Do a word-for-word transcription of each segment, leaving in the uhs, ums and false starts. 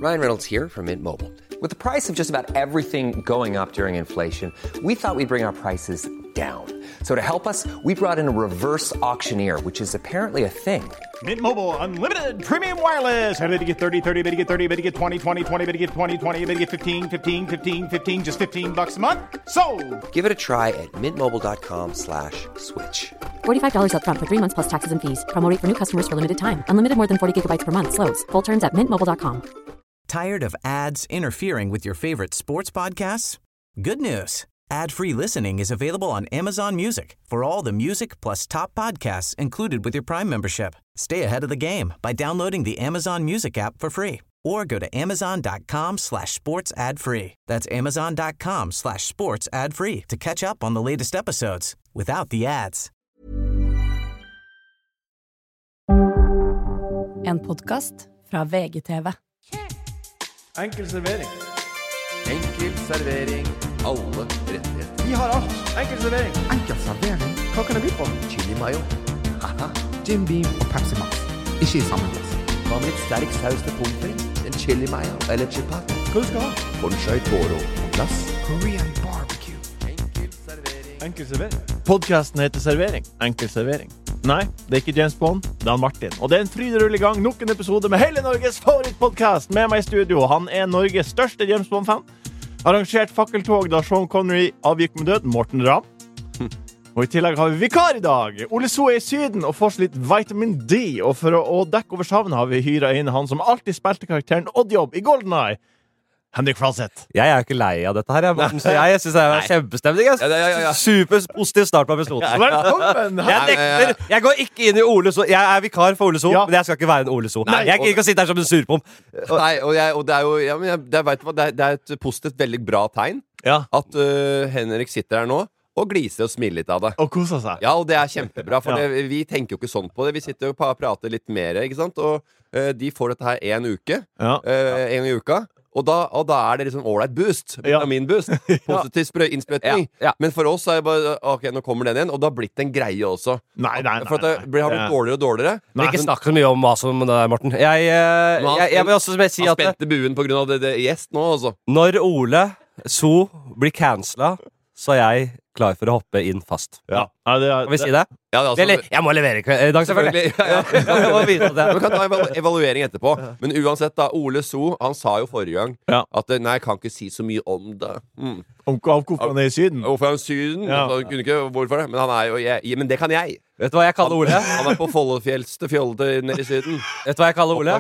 Ryan Reynolds here from Mint Mobile. With the price of just about everything going up during inflation, we thought we'd bring our prices down. So to help us, we brought in a reverse auctioneer, which is apparently a thing. Mint Mobile Unlimited Premium Wireless. How to get thirty, thirty, how to get thirty, how to get twenty, twenty, twenty, how to get twenty, twenty, how to get fifteen, fifteen, fifteen, fifteen, just fifteen bucks a month? Sold! Give it a try at mintmobile.com slash switch. forty-five dollars up front for three months plus taxes and fees. Promo rate for new customers for limited time. Unlimited more than forty gigabytes per month. Slows full terms at mint mobile dot com. Tired of ads interfering with your favorite sports podcasts? Good news. Ad-free listening is available on Amazon Music for all the music plus top podcasts included with your Prime membership. Stay ahead of the game by downloading the Amazon Music app for free or go to amazon.com slash sports ad free. That's amazon.com slash sports ad free to catch up on the latest episodes without the ads. En podcast fra V G T V. Enkel servering. Enkel servering. Alle rettigheter. Vi har alt. Enkel servering. Enkel servering? Hva kan det by på? Chili mayo. Haha. Jim Beam og Pepsi Max. Ikke i samme glass. Hva med litt sterk saus til pommes frites? En chili mayo eller chipat? Hva du skal ha? Conchai toro på glass. Korean barbecue. Enkel servering. Enkel servering. Podcasten heter Servering. Enkel servering. Nei, det er ikke James Bond, det er han Martin. Og det er en fryderull i gang, nok en episode med hele Norges favorittpodcast. Med meg i studio, han er Norges største James Bond-fan. Arrangert fakkeltog da Sean Connery avgikk med død, Morten Ramm. Og i tillegg har vi vikar i dag. Ole So er i Syden og får litt vitamin D. Og for å, å dekke over savnet har vi hyret inn han som alltid spilte karakteren Oddjob i GoldenEye. Henrik Fladseth. Jeg er jo ikke lei av dette her, jeg, Morten, så jeg, jeg synes det er kjempestemning. Jeg. Ja, ja, ja, ja. Super positiv start på episoden. Velkommen! Jeg nekter, jeg går ikke inn i Ole So. Jeg er vikar for Ole So, Ja. men jeg skal ikke være en Ole So. Nei, Jeg gidder ikke å sitte her som en surpom. Nei, og, jeg, og det er jo ja, men jeg, det, er, vet du hva, det, er, det er et positivt, veldig bra tegn Ja, at uh, Henrik sitter her nå og gliser og smiler litt av det. og kosa seg. Ja, og det er kjempebra, for Ja. det, vi tenker jo ikke sånn på det. Vi sitter jo og prater litt mer, ikke sant? Og uh, de får dette her en uke, Ja. uh, en gang i uka. Og da, og da er det liksom ålreit boost. Ja. Vitaminboost. Positiv sprø- innsprøytning. Ja, ja. Men for oss er det bare Ok, nå kommer den igjen, og det har blitt en greie også. Nei, nei, nei. For at det blir, har blitt nei. dårligere og dårligere. Men ikke snakk så mye om hva som det er, Morten. Jeg, eh, Men han- jeg, jeg vil også si Han at spente buen på grunn av det, det gjest nå, altså. når Ole So blir cancela, så er jeg klar for å hoppe inn fast. Ja. Ja, det er, Kan vi si det? Ja, det er altså, Eller, jeg må levere i dag, selvfølgelig. Selvfølgelig. Ja, ja. Jeg må vite det. Vi kan ta evalu- evaluering etterpå. Men uansett, da, Ole So han sa jo forrige gang Ja. at nei, jeg kan ikke si så mye om det. Mm. om av hvorfor han er i Syden. Hvorfor er han Syden? Ja. Altså, han kunne ikke, hvorfor det? Men han er jo jeg, Men det kan jeg. Vet du hva jeg kaller Ole? Han er på Follofjellste fjollete nede i Syden. Vet du hva jeg kaller Ole?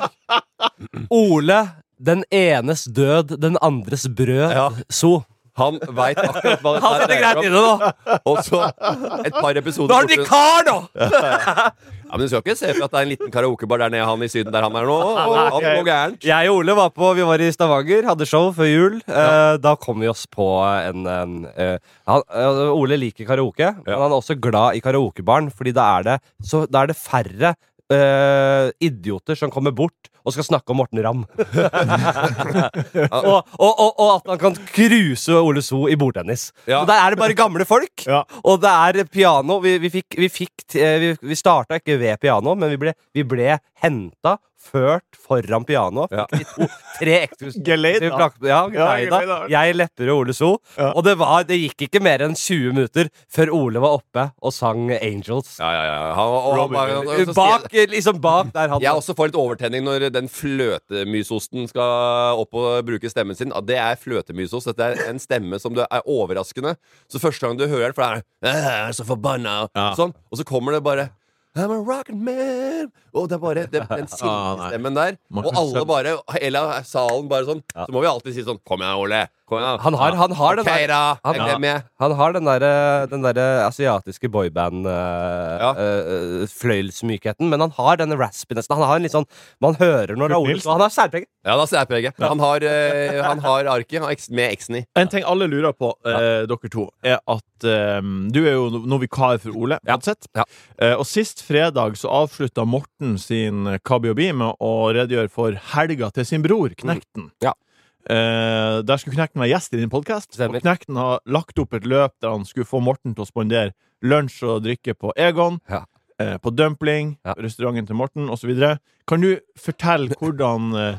Ole, den enes død, den andres brød. Ja. So. Han veit akkurat hva Han sitter greit inne nå. Og så et par episoder Nå har du borte- vikar, nå! Ja, men du skal ikke se for at det er en liten karaokebar der nede han i Syden der han er nå. Og han går gærent. Jeg og Ole var på, vi var i Stavanger, hadde show før jul. Eh, da kom vi oss på en, en eh, han, eh, Ole liker karaoke, men han er også glad i karaokebaren, fordi da er det, så, da er det færre eh, idioter som kommer bort og skal snakke om Morten Ramm. og, og, og, og at han kan kruse Ole So i bordtennis. Ja. Og der er det bare gamle folk. Ja. Og det er piano. Vi, vi, fikk, vi, fikk, t- eh, vi, vi starta ikke ved piano, men vi ble, vi ble henta, ført foran piano. Ja. Fikk de to, tre eksklusive Geleida. Ja, Ja, Geleida. Geleida. Jeg, Lepper og Ole So. Ja. Og det, var, det gikk ikke mer enn tjue minutter før Ole var oppe og sang Angels. Ja, ja, ja. Han, og, han, bare- han, så Bak, skal- liksom bak der han Jeg også får litt overtenning når den fløtemysosten skal opp og bruke stemmen sin. Ja, det er fløtemysost. Dette er en stemme som det er overraskende. Så første gang du hører den, for det er «Jeg er så forbanna, Ja. sånn. Og så kommer det bare I'm a rockin' man. Og det er bare det, den silkestemmen der. Og alle bare, hele salen bare sånn. Så må vi alltid si sånn Kom igjen, Ole. Kom igjen. Han har, han har den Ok, der, da. han, Jeg er med. han har den der, den der asiatiske boyband uh, Ja. uh, fløyelsmykheten, men han har denne raspinessen. Han har en litt sånn Man hører når det er Ole, Nilsen. så han har særpreg. Ja, da ser jeg preget. Han har, eh, han har arket han har eks- med eksen i. En ting alle lurer på, eh, dere to, er at eh, du er jo nå vikar for Ole, Fladseth. Ja. Eh, og sist fredag så avslutta Morten sin K B og B med å redegjøre for helga til sin bror, Knekten. Ja. Eh, der skulle Knekten være gjest i din podcast. Stemmer. Og Knekten har lagt opp et løp der han skulle få Morten til å spandere lunsj og drikke på Egon, Ja. eh, på Dumpling, Ja. restauranten til Morten, og så videre. Kan du fortelle hvordan eh,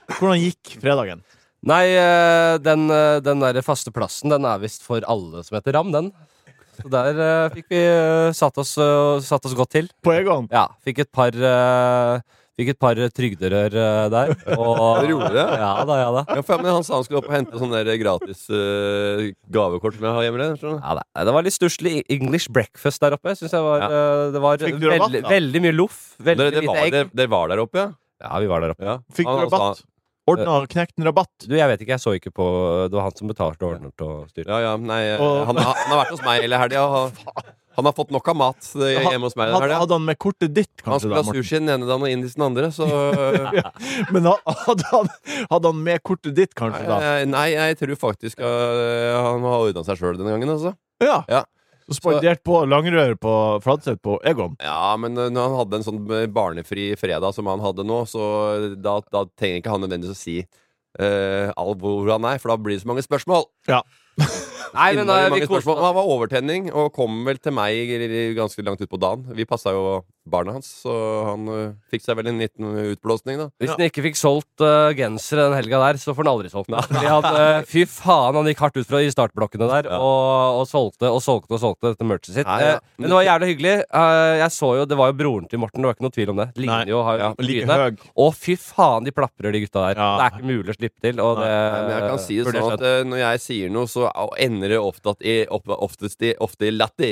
Hvordan gikk fredagen? Nei, eh, den, eh, den der faste plassen, den er visst for alle som heter Ram, den. Så der eh, fikk vi eh, satt oss, eh, satt oss godt til. På Egon? Ja, fikk et par eh, Fikk et par trygderør eh, der. Og, Gjorde det? Ja da, ja da. Ja, for, men han sa han skulle opp og hente sånn der gratis uh, gavekort som jeg har hjemme. Der, Ja, det, det var litt stusslig English breakfast der oppe. Synes jeg var, Ja. eh, Det var Fikk du rabatt, veldig, da? veldig mye loff. Veldig Dere, dere, lite var, egg. dere, dere var der oppe, ja? Ja, vi var der oppe. ja. Fikk du Han- han rabatt? sa- Ordna knekt en rabatt? Du, jeg vet ikke, jeg så ikke på Det var han som betalte og ordnet og styrte. Ja, ja, nei, Og- han, han har vært hos meg hele helga. Han, han har fått nok av mat eh, hjemme hos meg. Hadde, Hele helga. hadde han med kortet ditt, Han kanskje? skulle da, ha Morten? sushi den ene dagen og indisk den andre, så Men ha- hadde han, hadde han med kortet ditt, kanskje? da? Nei, nei, jeg tror faktisk uh, han har ordna seg sjøl denne gangen, altså. Ja. Ja. Så spandert på langrør på Fladseth på Egon? Ja, men uh, når han hadde en sånn barnefri fredag som han hadde nå, så da, da trenger ikke han nødvendigvis å si uh, all hvor han er, for da blir det så mange spørsmål. Ja. Nei, men Innmari eh, vi mange koste spørsmål. Han var overtenning og kom vel til meg ganske langt ut på dagen. Vi passa jo barna hans, så han uh, fikk seg vel en liten utblåsning, da. Hvis han ikke fikk solgt uh, gensere den helga der, så får han aldri solgt den. Fordi han, uh, fy faen, han gikk hardt ut fra i startblokkene der Ja. og, og solgte og solgte og solgte dette merchet sitt. Nei, ja. Eh, men det var jævlig hyggelig. Uh, jeg så jo, Det var jo broren til Morten, det var ikke noe tvil om det. Ligner Nei. jo, har jo Ja, Like trynet. høy. Og fy faen, de plaprer, de gutta der. Ja. Det er ikke mulig å slippe til. Og det, Nei, men jeg kan si det burde sånn skjedd. at uh, når jeg sier noe, så ender det ofte at i, opp, oftest i, ofte i latter.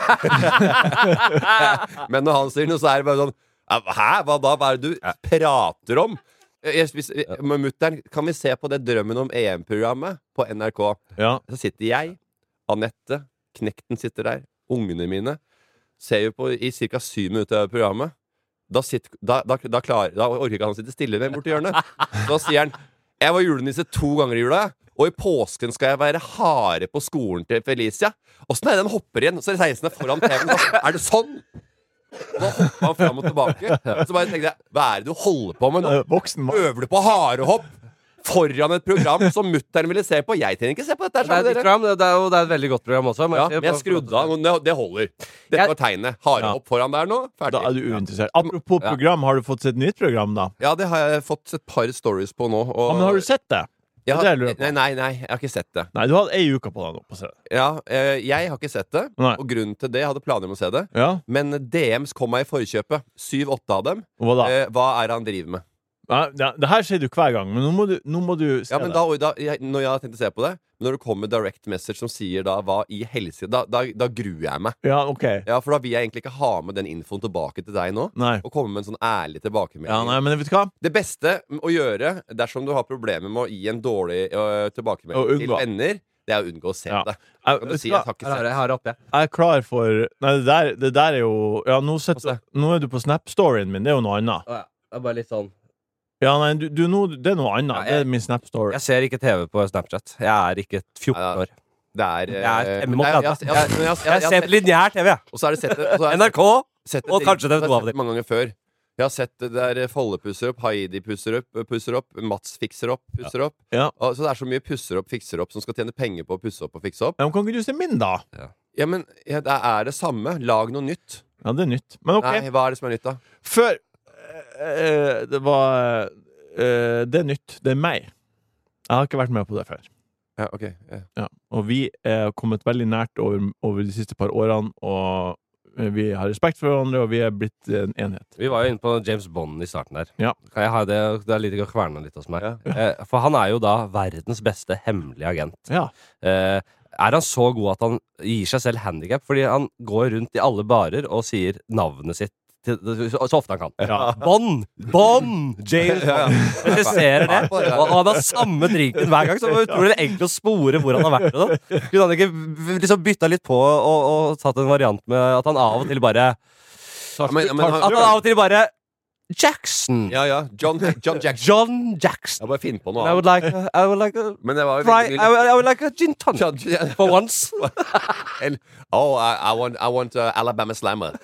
Men når han sier noe, så er det bare sånn Hæ? Hva da? Hva er det du prater om? Jeg, hvis, med mutteren, kan vi se på det Drømmen om E M-programmet på N R K? Ja. Så sitter jeg, Anette, Knekten sitter der, ungene mine, ser jo på i ca. syv minutter av programmet. Da, sitter, da, da, da, klar, da orker ikke han å sitte stille med borti hjørnet. Da sier han jeg var julenisse to ganger i jula, og i påsken skal jeg være hare på skolen til Felicia. Åssen er det den hopper igjen? Så er det seksten foran T V-en. Er det sånn? Da hopper han fram og tilbake. Så bare tenkte jeg, hva er det du holder på med nå? Eh, Voksen mann. Øver du på harehopp foran et program som mutteren ville se på? Jeg trenger ikke se på dette her Det er, sammen med et dere. program, det, det, er jo, det er et veldig godt program også. Ja, men jeg skrudde av, og det, det holder. Dette Jeg- var tegnet. Harehopp foran der nå. Da er Ferdig. du uinteressert. Apropos Ja. program, har du fått sett nytt program, da? Ja, det har jeg fått et par stories på nå. Og Ja, men har du sett det? jeg Det er det jeg har, lurer på. nei, nei, nei, jeg har ikke sett det. Nei, du har hatt ei uke på deg nå. På å se det. Ja, eh, jeg har ikke sett det, Nei. og grunnen til det, jeg hadde planer om å se det, Ja, men D Ms kom meg i forkjøpet. Syv-åtte av dem. og hva da? Eh, hva er det han driver med? Nei, det, det her sier du hver gang, men nå må du, nå må du se Ja, men det. da, da, jeg, når jeg har tenkt å se på det, men når det kommer direct message som sier da hva i helse, da, da, da gruer jeg meg. Ja, ok. Ja, for da vil jeg egentlig ikke ha med den infoen tilbake til deg nå, Nei. og komme med en sånn ærlig tilbakemelding. Ja, nei, men vet du hva? Det beste å gjøre dersom du har problemer med å gi en dårlig øh, Å tilbakemelding til unngå. venner, det er å unngå å se Ja. det. Jeg, Kan du vet si du hva? jeg har ikke Her har sett jeg her oppe. Jeg er klar for Nei, det der, det der er jo Ja, nå, Få se. setter, nå er du på Snap-storyen min. Det er jo noe annet. Å, ja. Det er bare litt sånn Ja, nei, du, du, nå- det er noe annet. Ja, Det jeg- er min Snap-story. Jeg ser ikke T V på Snapchat. Jeg er ikke fjorten Ja, år. Det er Jeg er øh, fem men og jeg- jeg- tretti. jeg- jeg- men jeg- jeg- Jeg jeg- ser på lineær T V, jeg. Og så er det sett det og så er det N R K. sett det og til- kanskje så TV to har jeg av sett det. det mange ganger før. Jeg har sett det der Folle pusser opp, Heidi pusser opp, pusser opp Mats fikser opp, pusser opp. Ja. Og, så det er så mye pusser opp, fikser opp som skal tjene penger på å pusse opp og fikse opp. Ja, men kan ikke du se min, da? Ja, men ja, det er det samme. Lag noe nytt. Ja, det er nytt. Men OK. Nei, hva er det som er nytt, da? Før eh, Det var eh, Det er nytt. Det er meg. Jeg har ikke vært med på det før. Ja, ok ja. Ja. Og vi er kommet veldig nært over, over de siste par årene, og eh, vi har respekt for hverandre, og vi er blitt en enhet. Vi var jo inne på James Bond i starten der. Ja. Kan jeg ha det, det er litt å kverne litt hos meg. Ja. Eh, For han er jo da verdens beste hemmelige agent. Ja. Eh, er han så god at han gir seg selv handicap? Fordi han går rundt i alle barer og sier navnet sitt til, så, så ofte han kan. Ja. Bond! Bond! James Bond! Regisserer det. Og, og han har samme drinken hver gang, så det var utrolig enkelt å spore hvor han har vært. Og da. Kunne han ikke v- liksom bytta litt på og, og tatt en variant med at han av og til bare Ja, men- men han- At han av og til bare Jackson! Ja, ja. John, John Jackson. John Jackson! Jeg bare finner på noe I would like a, I would like a Men det var jo fry, veldig I would, I would like a gin tonic John, ja. for once. And, oh, I, I want, I want uh, Alabama Slammer.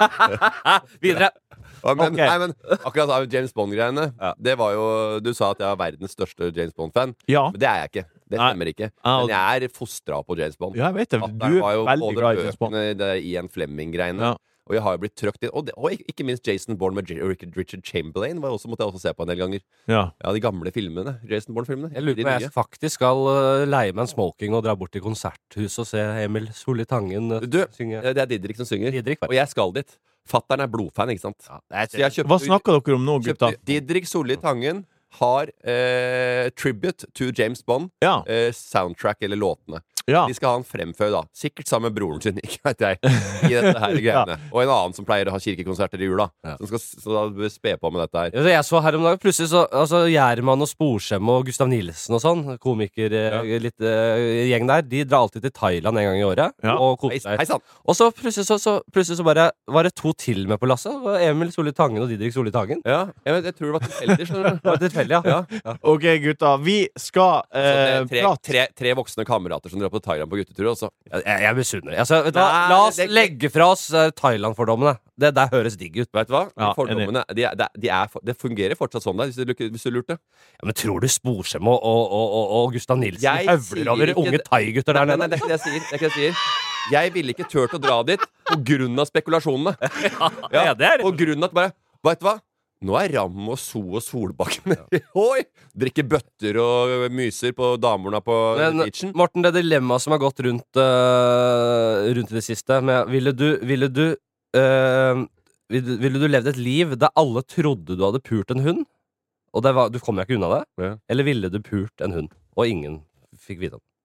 Videre. Ja, men, Ok. nei, men akkurat av James Bond-greiene Ja. Det var jo Du sa at jeg er verdens største James Bond-fan. Ja. Men det er jeg ikke. Det Nei. stemmer ikke. Ja, og- Men jeg er fostra på James Bond. Ja, jeg vet det. Du Fatteren var er jo veldig både glad i James Bond. bøkene, det Ian Fleming-greiene. Ja. Og jeg har jo blitt trøkt inn. Og, det, og ikke minst Jason Bourne med Richard Chamberlain var også, måtte jeg også se på en del ganger. Ja. Ja, de gamle filmene. Jason Bourne-filmene. Jeg lurer på om jeg faktisk skal uh, leie meg en smoking og dra bort til konserthuset og se Emil Solli Tangen uh, Du, synge. det er Didrik som synger. Didrik, og jeg skal dit. Fatteren er blodfan, ikke sant? Ja, det er, Så jeg kjøpte, Hva snakker dere om nå, gutta? kjøpte Didrik Solli Tangen har eh, tribute to James Bond. Ja. Eh, soundtrack eller låtene. Ja. De skal ha han fremfør da. Sikkert sammen med broren sin, ikke vet jeg. I dette her greiene. Og en annen som pleier å ha kirkekonserter i jula. Ja. Som skal så da spe på med dette her. Ja, jeg så her om dagen, plutselig så altså, Gjerman og Sporsem og Gustav Nielsen og sånn, komiker, Ja. eh, litt eh, gjeng der, de drar alltid til Thailand en gang i året. Ja. Og Hei, koser seg. hei sann. Og så plutselig så, så, plutselig så bare var det to til med på lasset. Det var Emil Solli Tangen og Didrik Solli Tangen. Ja, jeg, vet, jeg tror det var tilfeldig, skjønner du. Det var tilfeldig, ja. Ja. Ok, gutta, vi skal Så eh, det er tre, prate. tre, tre voksne kamerater som drar på Thailand på guttetur, og så Jeg, jeg misunner. Altså, vet du hva? Nei, La oss det- legge fra oss eh, Thailand-fordommene. Det der høres digg ut. Vet du hva? Ja, Fordommene, de, er- de, er- de er, for- det fungerer fortsatt sånn der, hvis du, luk- hvis du lurte. Ja, men tror du Sporsem og, og, og, og, og Gustav Nielsen Jeg sier høvler over ikke unge det- thai-gutter der Nei, nei, nede? det er ikke det jeg sier. Det er ikke det jeg sier. Jeg ville ikke turt å dra dit på grunn av spekulasjonene. Ja, det er På grunn av at bare Vet du hva? Nå er Ram og So og Solbakken Oi! Drikker bøtter og myser på damerne på Men beachen. Morten, det dilemmaet som har gått rundt uh, Rundt i det siste med, Ville du Ville du uh, ville, ville du levd et liv der alle trodde du hadde pult en hund? Og det var, du kom jo ikke unna det? Ja. Eller ville du pult en hund? Og ingen fikk vite det.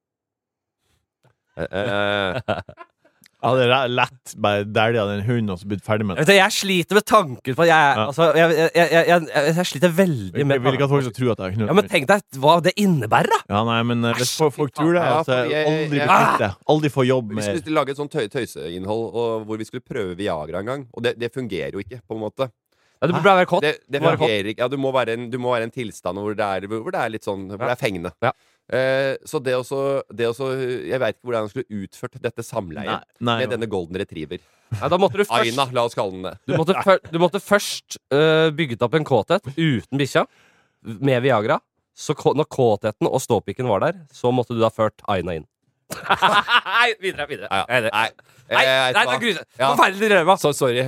Eh, eh, Ja, det er lett bare dælja den hunden og så blitt ferdig med det. Vet du, jeg sliter med tanken på at jeg, Ja. altså, jeg, jeg, jeg, jeg, jeg, jeg sliter veldig Jeg med vil ikke at folk skal tro at jeg har knullet. Ja, men tenk deg hva det innebærer, da! Ja, nei, men eh, hvis folk, folk tror det, Ja, altså, fordi jeg- aldri bli jeg- kvitt det. Aldri få jobb vi med skulle lage et sånt tøy tøyseinnhold og, hvor vi skulle prøve Viagra en gang. Og det, det fungerer jo ikke, på en måte. Ja, du burde være kåt. Det, det Du må være kåt. fungerer ikke. Ja, du må være en, du må være en tilstand hvor det er, hvor det er litt sånn Hvor det er fengende. Ja. Eh, så det også, det også Jeg veit ikke hvordan jeg skulle utført dette samleiet Nei, nei, med denne golden retriever. Ja, da måtte du først Aina, la oss kalle den det. Du måtte, før, du måtte først uh, bygget opp en kåthet uten bikkja, med Viagra. Så kå, når kåtheten og ståpikken var der, så måtte du da ført Aina inn. Nei, videre, videre. Ja, ja. Nei, det- Nei, nei, eh, nei, vet det du hva? er grusomt. Ja. Forferdelig drømma. Så sorry.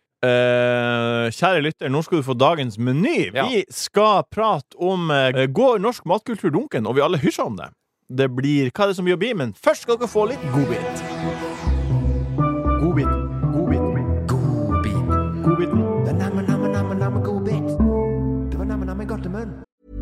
Eh, kjære lytter, nå skal du få dagens meny. Ja. Vi skal prate om uh, Går norsk matkultur dunken, og vi alle hysjer om det. Det blir hva er det som blir å bli, men først skal dere få litt godbit. Godbit. Godbit. Godbit. Godbiten. Det er namme, namme, namme, namme godbit. Det var namme, namme godtemunn.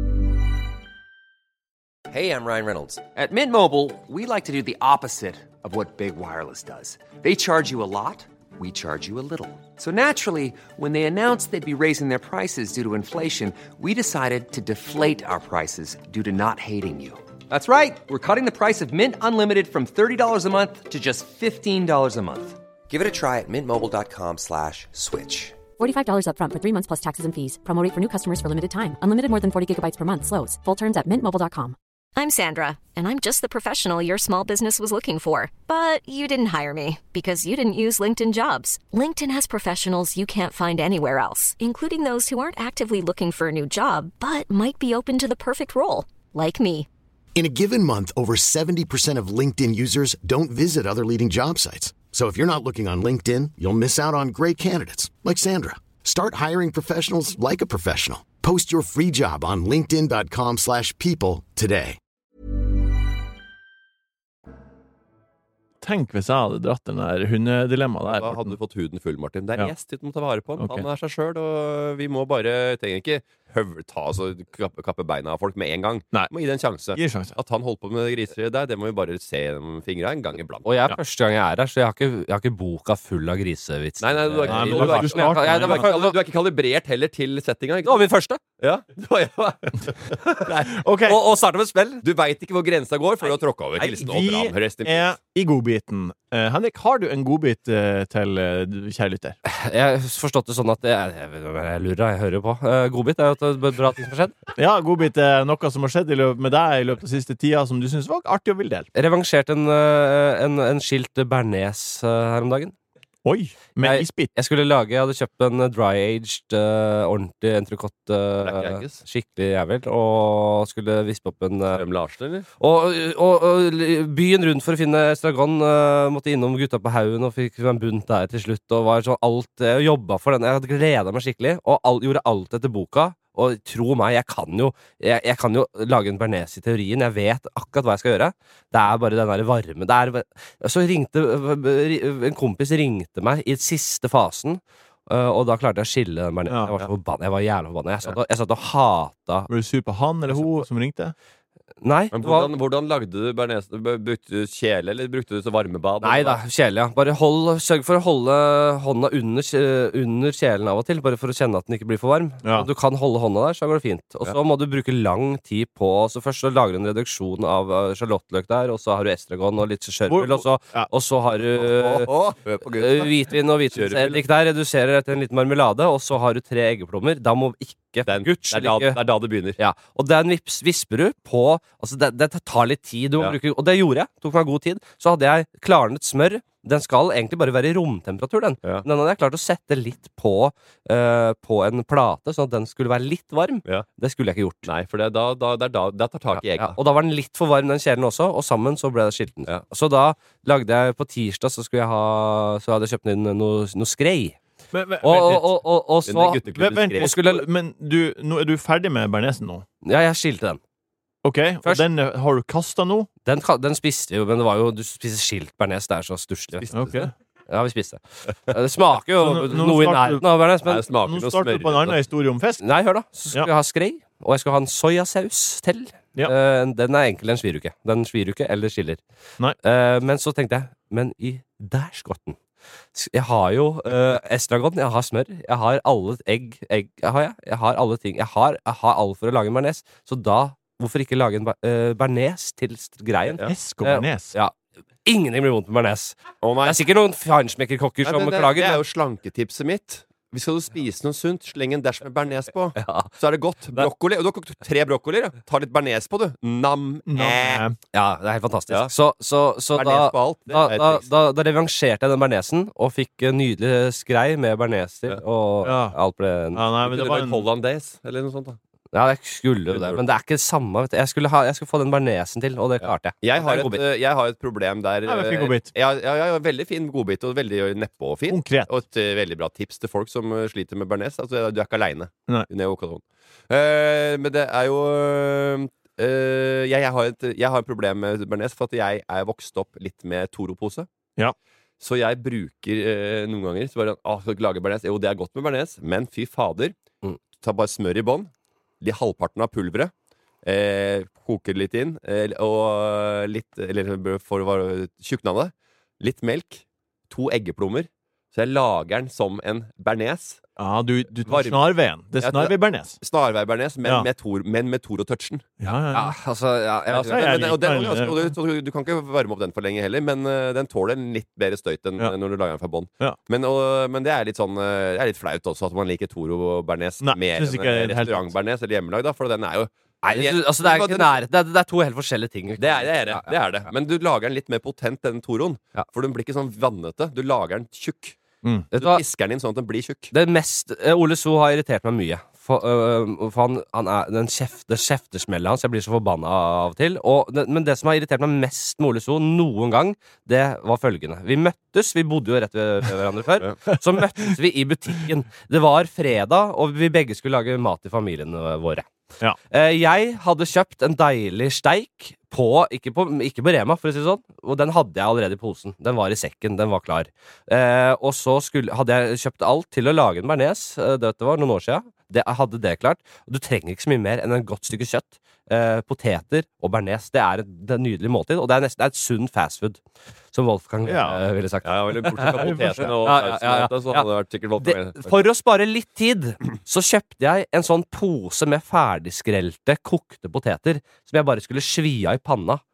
Hey, I'm Ryan Reynolds. At Mint Mobile, we like to do the opposite of what Big Wireless does. They charge you a lot, we charge you a little. So naturally, when they announced they'd be raising their prices due to inflation, we decided to deflate our prices due to not hating you. That's right. We're cutting the price of Mint Unlimited from thirty dollars a month to just fifteen dollars a month. Give it a try at mintmobile.com slash switch. forty-five dollars up front for three months plus taxes and fees. Promo rate for new customers for limited time. Unlimited more than forty gigabytes per month. Slows full terms at mint mobile dot com. I'm Sandra, and I'm just the professional your small business was looking for. But you didn't hire me because you didn't use LinkedIn Jobs. LinkedIn has professionals you can't find anywhere else, including those who aren't actively looking for a new job, but might be open to the perfect role, like me. In a given month, over seventy percent of LinkedIn users don't visit other leading job sites. So if you're not looking on LinkedIn, you'll miss out on great candidates like Sandra. Start hiring professionals like a professional. Post your free job on linkedin.com slash people today. Tenk hvis jeg hadde dratt den der hundedilemmaet der. Da hadde du fått huden full, Martin. Det er Ja. gjest du må ta vare på. Ok. Han er seg sjøl, og vi må bare trenger ikke høvle, ta altså, kappe, kappe beina av folk med en gang. Nei. Må gi det en sjanse. Gi en sjanse. At han holdt på med det griseriet der, det må vi bare se gjennom fingra en gang iblant. Og jeg er første gang jeg er her, så jeg har ikke, jeg har ikke boka full av grisevitser. Nei, nei, du er ikke, Nei, men du, du er, er- du, du starter- Ja, det er var- ikke, du er ikke kalibrert heller til settinga. Det var min første. Ja. Ok, Og, og starte med et spill. Du veit ikke hvor grensa går før du har tråkka over. Hilsen Odd Ram. Rest in vi er i godbiten. Eh, Henrik, har du en godbit eh, til uh, kjære lytter? Jeg har forstått det sånn at jeg, jeg, jeg, jeg lurer, jeg hører jo på. Uh, godbit er jo at det er bra ting som har skjedd. Ja, godbit er noe som har skjedd i løpet, med deg i løpet av siste tida, som du syns var artig og vil dele. Revansjert en, uh, en, en skilt bearnés uh, her om dagen. Oi, med Jeg- isbit. Jeg skulle lage, jeg hadde kjøpt en dry-aged, uh, ordentlig entrecôte, Black uh, Angus. skikkelig jævel, og skulle vispe opp en uh, Rem Larsen, eller? og, og, og byen rundt for å finne estragon, uh, måtte innom gutta på haugen og fikk en bunt der til slutt, og var sånn alt, jeg jobbet for den, jeg hadde gledet meg skikkelig, og all, gjorde alt etter boka. Og tro meg, jeg kan jo jeg, jeg kan jo lage en bearnés i teorien. Jeg vet akkurat hva jeg skal gjøre. Det er bare den der varme det er, Så ringte en kompis ringte meg i siste fasen, og da klarte jeg å skille den bearnés. Ja, Jeg var så ja. forbannet. Jeg var jævlig forbannet. Jeg satt og, jeg satt og hata. Var du sur på han eller hun som ringte? Nei, Men det var, hvordan, hvordan lagde du bearnés? Brukte du kjele, eller brukte du så varmebad? nei da, kjele, ja. Bare hold, sørg for å holde hånda under, kje- under kjelen av og til, bare for å kjenne at den ikke blir for varm. Ja. Du kan holde hånda der, så går det fint. Og så må du bruke lang tid på Så først så lager du en reduksjon av uh, sjalottløk der, og så har du estragon og litt kjørvel, og så, Ja. og så har du Åh, åh, hør på gutten, uh, da. hvitvin og hvitvinseddik der, reduserer etter en liten marmelade, og så har du tre eggeplommer. Da må ikke Den, Guds det, er da, like det er da det begynner. ja, og den vips, visper du på Altså, det, det tar litt tid, du må Ja. bruke, og det gjorde jeg. Tok meg god tid. Så hadde jeg klarnet smør. Den skal egentlig bare være i romtemperatur, den. Ja. Den hadde jeg klart å sette litt på, eh, på en plate, sånn at den skulle være litt varm. Ja. Det skulle jeg ikke gjort. Nei, for det, er da, da, det er da det tar tak i Ja, egget. og da var den litt for varm, den kjelen også, og sammen så ble det skilten. Ja. Så da lagde jeg på tirsdag, så skulle jeg ha Så hadde jeg kjøpt inn noe, noe skrei. Men, men, Og, vent og, litt. og, og, og Den så er gutteklubben Vent skrev. litt, skulle- men du, nå er du ferdig med bearnésen nå? Ja, jeg skilte den. Ok, og Først- den eh, har du kastet nå? Den, ka- den spiste jo, men det var jo Du spiser skilt bearnés, det er så stusslig. Ok. Ja, vi spiste. Det smaker jo Så nå- nå noe i starter du- nærheten av bearnés, Nei, men det smaker Nå noe starter du på en smør. annen historie om fisk. nei, hør da. Så skulle Ja. jeg ha skrei, og jeg skulle ha en soyasaus til. Ja. Eh, den er enkel, den svir jo ikke. Den svir jo ikke, eller skiller. Nei. Eh, men så tenkte jeg, men i dærskotten. Jeg har jo eh, estragon, jeg har smør, jeg har alle egg, egg jeg har, jeg. jeg har alle ting. Jeg har, jeg har alt for å lage en bearnés. Så da, hvorfor ikke lage en ba- eh, bearnés til st- greien? Fisk og Eh, bearnés. Ja. Ingenting blir vondt med bearnés. Å, nei. Det er sikkert noen feinschmecker-kokker Nei, som men det, klager. det er men- jo slanketipset mitt. Hvis skal du spise noe sunt, sleng en dash med bearnés på. Ja. Så er det godt. Brokkoli. Og du har kokt tre brokkolier. Ja. Ta litt bearnés på, du. Nam. Nå, Eh. eh, Ja, det er helt fantastisk. Ja. Så, så, så Bearnés da, på alt. Det da, er et da, triks. da, da revansjerte jeg den bearnésen og fikk en nydelig skrei med bearnés til, Ja. og Ja. alt ble ja, nei, men Kunne det det var vært en hollandaise, eller noe sånt, da? Ja, jeg skulle jo det, men det er ikke det samme. Vet du. Jeg, skulle ha, jeg skulle få den bearnésen til, og det klarte jeg. Jeg har, Det er en et, godbit. eh, jeg har et problem der Ja, men fin eh, godbit. Ja, ja, ja, veldig fin godbit, og veldig nedpå og fin. konkret. Og et eh, veldig bra tips til folk som eh, sliter med bearnés. Altså, du er ikke aleine. Nei. Uh, men det er jo eh, jeg, jeg, har et, jeg har et problem med bearnés, for at jeg er vokst opp litt med Toro-pose. Ja. Så jeg bruker eh, noen ganger så bare, Å, skal du ikke lage bearnés? Jo, det er godt med bearnés, men fy fader. Mm. Ta bare smør i bånn. De halvparten av pulveret. Eh, koker litt inn. Eh, og litt Eller for å være tjukken av det. Litt melk. To eggeplommer. Så jeg lager den som en bearnés. Ja, du, du tar Varm. snarveien. Det Ja, er snarvei-bearnés. Snarvei-bearnés, men, Ja. med Tor- men med Toro-touchen. Ja, ja, Ja, ja. altså, ja, jeg, Ja, så- jeg men- og den- liker og den, og du, og du kan ikke varme opp den for lenge heller, men eh, den tåler en litt bedre støyt enn Ja. eh, når du lager den fra bånn. Ja. Men, og- men det er litt sånn eh, Det er litt flaut også at man liker Toro-bearnés Nei, mer synes enn ikke det er eh, helt restaurant-bearnés eller hjemmelag, da, for den er jo Nei, det, altså, det er ikke nærhet. Det, er- det er to helt forskjellige ting. det er, det, er det, Ja, ja. det er det. Men du lager den litt mer potent, den Toroen. Ja. For den blir ikke sånn vannete. Du lager den tjukk. Mm. Vet Du du hva? pisker den inn sånn at den blir tjukk. Det mest eh, Ole So har irritert meg mye. For, øh, for han, han er den kjefte, kjeftesmellet hans. Jeg blir så forbanna av og til. Og det, men det som har irritert meg mest med Ole So noen gang, det var følgende. Vi møttes, vi bodde jo rett ved, ved hverandre før. Så møttes vi i butikken. Det var fredag, og vi begge skulle lage mat til familiene våre. Ja. Eh, jeg hadde kjøpt en deilig steik på ikke, på ikke på Rema, for å si det sånn. Og den hadde jeg allerede i posen. Den var i sekken, den var klar. Eh, og så skulle, hadde jeg kjøpt alt til å lage en bearnés. Eh, Dette var noen år siden. Det, jeg hadde det klart. Og du trenger ikke så mye mer enn en godt stykke kjøtt, eh, poteter og bearnés. Det er et, det er et nydelig måltid, og det er nesten det er et sunn fastfood, som Wolfgang Ja. eh, ville sagt. Ja, eller bortsett fra poteten og Ja, ja, ja, ja. sausen, så hadde det vært sikkert Det, Wolfgang. for å spare litt tid, så kjøpte jeg en sånn pose med ferdigskrelte, kokte poteter, som jeg bare skulle svi av i panna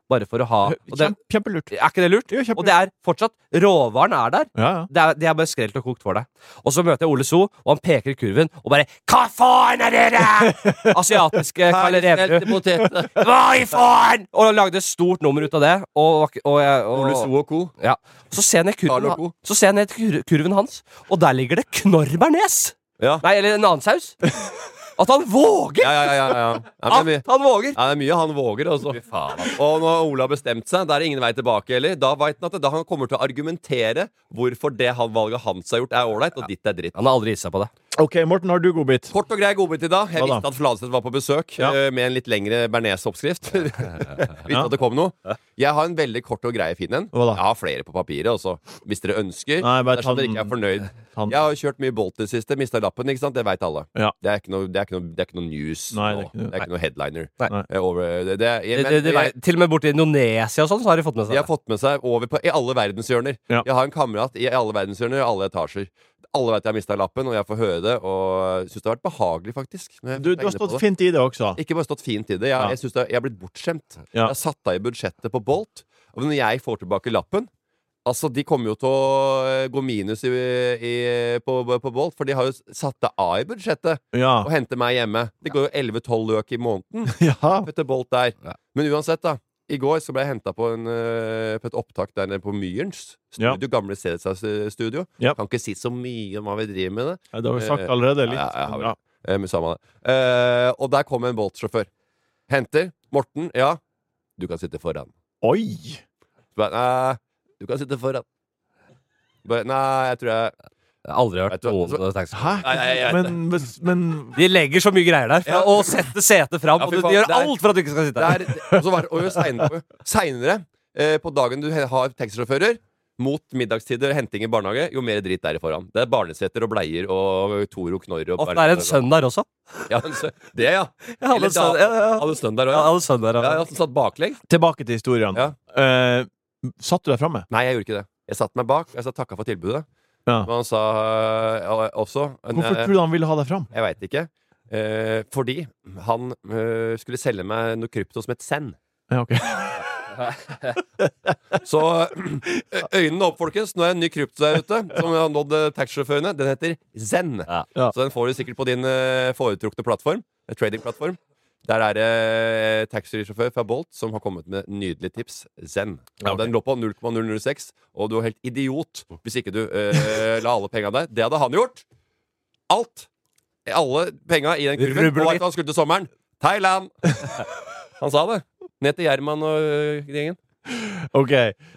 bare for å ha og det, Kjempelurt. Er ikke det lurt? Jo, og det er fortsatt råvaren er der. Ja, ja. Det, er, det er bare skrelt og kokt for deg. Og så møter jeg Ole So, og han peker i kurven og bare hva faen er dere?! Asiatiske Karl Reverud. Hva i faen?! Og lagde et stort nummer ut av det. Og, og, og, og, Ole So og co. Ja. Så ser jeg ned kurven, så ser jeg ned kur, kurven hans, og der ligger det knorrbearnés! Ja. Nei, eller en annen saus. At han våger! Ja, ja, ja, ja, ja. Ja, det At han våger! Ja, det er mye han våger også. Og når Ole har bestemt seg, da er det ingen vei tilbake heller. Da vet han at det, da han kommer til å argumentere hvorfor det han, valget hans har gjort er ålreit, og ditt er dritt. Han har aldri gitt seg på det. Ok, Morten, har du godbit? Kort og grei godbit i dag. Jeg Hva da? visste at Fladseth var på besøk Ja. eh, med en litt lengre bearnés-oppskrift. Visste at det kom noe. Jeg har en veldig kort og grei fin en. Hva da? Jeg har flere på papiret også, hvis dere ønsker. Nei, bare Dersom ta dere den- ikke er fornøyd. ta den. Jeg har kjørt mye Bolt i det siste. Mista lappen, ikke sant? Det vet alle. Ja. Det er ikke noe, det er ikke noe, det er ikke noe news Nei, nå. det er ikke noe- Det er ikke noe headliner. Nei. Eh, Over, det, det, jeg, Det, men, det, det, jeg, til og med borti Indonesia og sånn, så har de fått med de seg har fått med seg over på, i alle verdenshjørner. Ja. Jeg har en kamerat i alle verdenshjørner, i alle etasjer. Alle vet jeg har mista lappen, og jeg får høre det. Og syns det har vært behagelig, faktisk. når jeg Du, du tenker har på stått det. fint i det også. Ikke bare stått fint i det. Jeg, Ja. jeg, synes det, jeg har blitt bortskjemt. Ja. Jeg har satt av i budsjettet på Bolt. Og når jeg får tilbake lappen Altså, de kommer jo til å eh, gå minus i, i, på, på Bolt, for de har jo satt det av i budsjettet Ja. og henter meg hjemme. Det går jo elleve tolv løk i måneden Ja. etter Bolt der. Men uansett, da. I går så ble jeg henta på, en, eh, på et opptak der nede på Myrens studio. Ja. Gamle Cedsa-studio. Ja. Kan ikke si så mye om hva vi driver med det. Ja, det har vi sagt allerede litt. Ja, ja, jeg har vel. Ja. Eh, men samme det. Eh, og der kom en Bolt-sjåfør. Henter. Morten, ja. Du kan sitte foran. Oi! Så bare, nei, du kan sitte foran. Bare, nei, jeg tror jeg Jeg har aldri hørt Vet du hva? noen taxi. Hæ? Nei, nei, jeg vet Men, men, men De legger så mye greier der for Ja. å sette setet fram. Ja, og fy de, faen, de gjør det er- alt for at du ikke skal sitte det der. er, og så var, og jo seinere, seinere eh, på dagen du he- har taxisjåfører, mot middagstider og henting i barnehage, jo mer dritt er det foran. Det er barnesetter og bleier og Toro Knorr. Og Og det er en sønn der også. Ja, en sønn. Det, ja. Jeg hadde Eller en sønn, da- ja, ja. Hadde sønn der òg, Jeg ja. hadde en sønn der, Ja, ja. ja, som satt baklengs. tilbake til historien. Ja. Eh, satt du deg framme? Nei, jeg gjorde ikke det. Jeg satte meg bak. Jeg sa takka for tilbudet. Ja. Men han sa øh, også en, Hvorfor øh, tror du han ville ha deg fram? Jeg veit ikke. Eh, fordi han øh, skulle selge meg noe krypto som het Zen. Ja, ok. Så øh, øynene opp, folkens. Nå er det en ny krypto der ute som har nådd øh, taxisjåførene. Den heter Zen. Ja. Ja. Så den får du sikkert på din øh, foretrukne plattform. En tradingplattform. Der er det eh, taxisjåfør fra Bolt som har kommet med nydelige tips. Zen. Ja, ok. Den lå på null komma null null seks, og du er helt idiot hvis ikke du eh, la alle penga der. Det hadde han gjort. Alt. Alle penga i den kurven. Rubbel Og og vet du hva han skulle til sommeren? Thailand! Han sa det. Ned til Gjerman og øh, gjengen. Ok.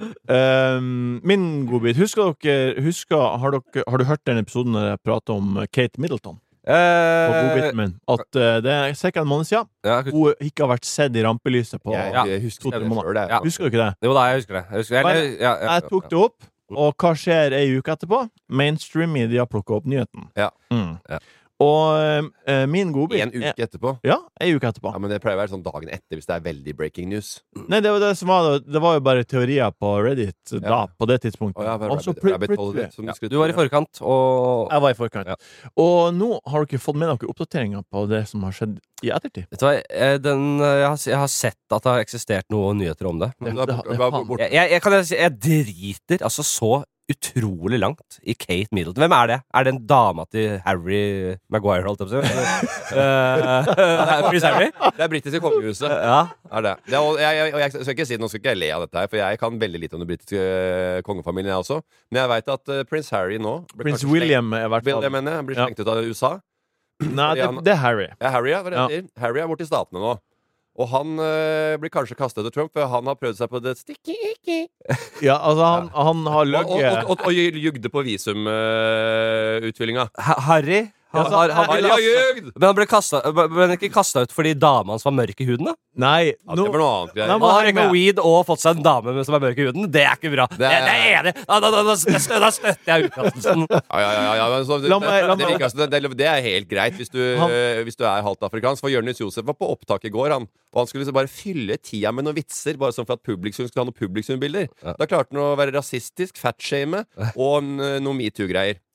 Ehm, min godbit. Husker dere, husker, har, dere har du hørt den episoden der jeg prater om Kate Middleton? På Eh, godbiten min. At eh, det er ca. en måned siden ja, hun ikke har vært sett i rampelyset på Jeg, Ja. jeg husker To-tre det måneder. før det. Ja. Husker du ikke det? jo da, jeg husker det. Jeg, husker, Bare- eller, ja, ja, Jeg tok det opp, og hva skjer ei uke etterpå? Mainstream media plukker opp nyheten. Ja. Mm. Ja. Og eh, min godbit En uke etterpå. Ja, ei uke etterpå. Ja, Men det pleier å være sånn dagen etter hvis det er veldig breaking news. Nei, det var det som var Det var jo bare teorier på Reddit da, Ja. på det tidspunktet. Å, ja, Og så rabbit, pl- rabbit hole, plutselig- som ja. skulle Du var i tro, ja. forkant, og Jeg var i forkant. Ja. Og nå har dere fått med dere oppdateringer på det som har skjedd i ettertid. Vet du hva, eh, den, eh, jeg, har, jeg har sett at det har eksistert noen nyheter om det. Det, Da- det, da- det, da- faen. bort- Jeg, jeg, jeg, kan si, jeg driter altså så utrolig langt i Kate Middleton. Hvem er det? Er det en dama til Harry Maguire, holdt jeg på å si? Eh, Prince Harry? Det er britiske kongehuset. Ja. Er det. Det er, og jeg, jeg, og jeg skal ikke si, nå skal ikke jeg le av dette her, for jeg kan veldig lite om den britiske eh, kongefamilien, jeg også. Men jeg veit at uh, prins Harry nå blir Prins kanskje William er i hvert slengt, fall William, mener jeg, blir Ja. slengt ut av U S A. Nei, det, han- det er Harry. Ja, Harry, ja, hva er det Ja. jeg sier? Harry er borte i Statene nå. Og han eh, blir kanskje kastet til Trump, for han har prøvd seg på det sticky icky. Ja, altså, han, han har Og, og, løgget og, og, og jugde på visumutfyllinga. Ha- Harry? Han, Ja, har, han, Harry ble har kastet- jugd! men han ble kastet, men ikke kasta ut fordi dama hans var mørk i huden? da? Nei, Ja, nå det var noe annet Nei, greier. men- Han har heng røyka med. weed og fått seg en dame som er mørk i huden. Det er ikke bra. Det, det er- er jeg enig i. Da, da, da, da, stø- da støtter jeg utkastelsen. Ja, ja, ja, ja, men så, det, La meg- la det, meg- viktigste, det, det er helt greit hvis du, Han- eh, hvis du er halvt afrikansk. For Jonis Josef var på opptak i går, han. Og han skulle liksom bare fylle tida med noen vitser, bare sånn for at publikum skulle ha noen publikumbilder. Da klarte han å være rasistisk, fatshame og en, eh, noen metoo-greier.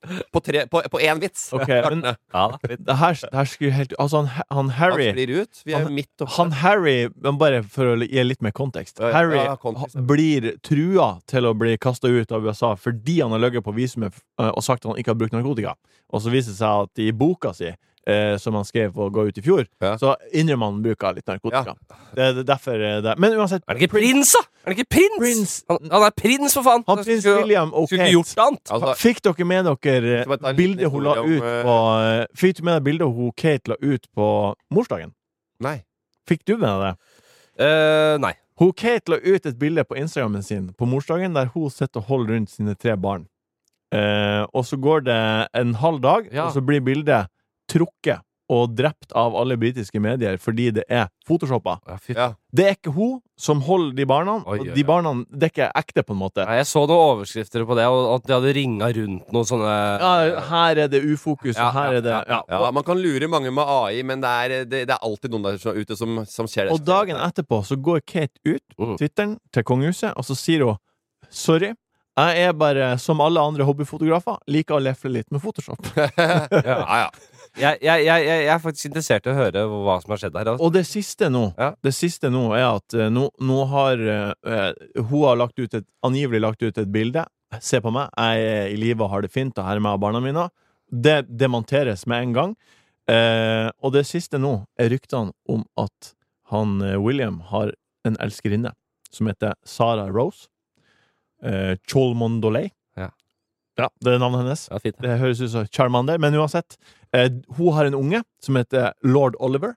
På, tre, på, på én vits. Ok, men Ja, da. det her, det her skulle helt Altså, han, han Han Harry sklir ut. Vi er jo han, midt oppe. han Harry, men bare for å gi litt mer kontekst Ja, ja, Harry ja, kontekst, ja. ha- blir trua til å bli kastet ut av U S A fordi han har løgget på visumet uh, og sagt at han ikke har brukt narkotika. Og så viser det seg at i boka si, uh, som han skrev for å gå ut i fjor, Ja. så innrømmer han bruk av litt narkotika. Det, det er derfor uh, det. Men uansett, Er det ikke prins, da? Er det ikke prins? Prins. Han, han er prins, for faen! han prins Skulle- William Skulle ikke O'Kate, gjort annet. Altså, fikk dere med dere Så bare ta uh, en liten bildet hun la historie ut om, på uh, Fikk du med deg bildet hun Kate la ut på morsdagen? nei. Fikk du med deg det? Eh, nei. Hun Kate la ut et bilde på Instagrammen sin på morsdagen der hun sitter og holder rundt sine tre barn. Eh, og så går det en halv dag, Ja. og så blir bildet trukket og drept av alle britiske medier fordi det er photoshoppa. Ja, fy. Ja. Det er ikke hun som holder de barna, Oi, og oi, de oi. barna, det er ikke ekte på en måte. Nei, jeg så noen overskrifter på det, og at de hadde ringet rundt noen sånne Ja, her er det ufokus, Ja, og her ja, er det ja, ja. Ja, man kan lure mange med A I, men det er, det, det er alltid noen der som- ute som, som ser det. Og dagen etterpå så går Kate ut på Mm. Twitteren til kongehuset, og så sier hun sorry, jeg er bare som alle andre hobbyfotografer, liker å lefle litt med Photoshop. Ja, ja. jeg, jeg, jeg, jeg er faktisk interessert i å høre hva som har skjedd her. Altså. Og det siste nå Ja. Det siste nå er at eh, nå, nå har eh, hun har lagt ut et, angivelig lagt ut et bilde. Se på meg, jeg er i live og har det fint, og her er meg og barna mine. Det demonteres med en gang. Eh, og det siste nå er ryktene om at han eh, William har en elskerinne som heter Sarah Rose. Eh, Cholmondeley. Ja. Ja, det er navnet hennes. Ja, fint. Det høres ut som Charmander, men uansett. Eh, hun har en unge som heter Lord Oliver.